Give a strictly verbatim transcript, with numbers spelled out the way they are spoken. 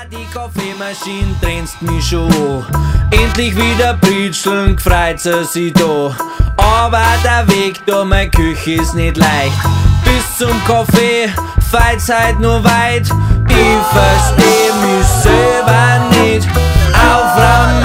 die Kaffeemaschine trennst mich schon an. Endlich wieder Brezeln, gefreut sie sich da. Aber der Weg da, meine Küche ist nicht leicht. Bis zum Kaffee feilt's halt nur weit. Ich versteh mich selber nicht. Auf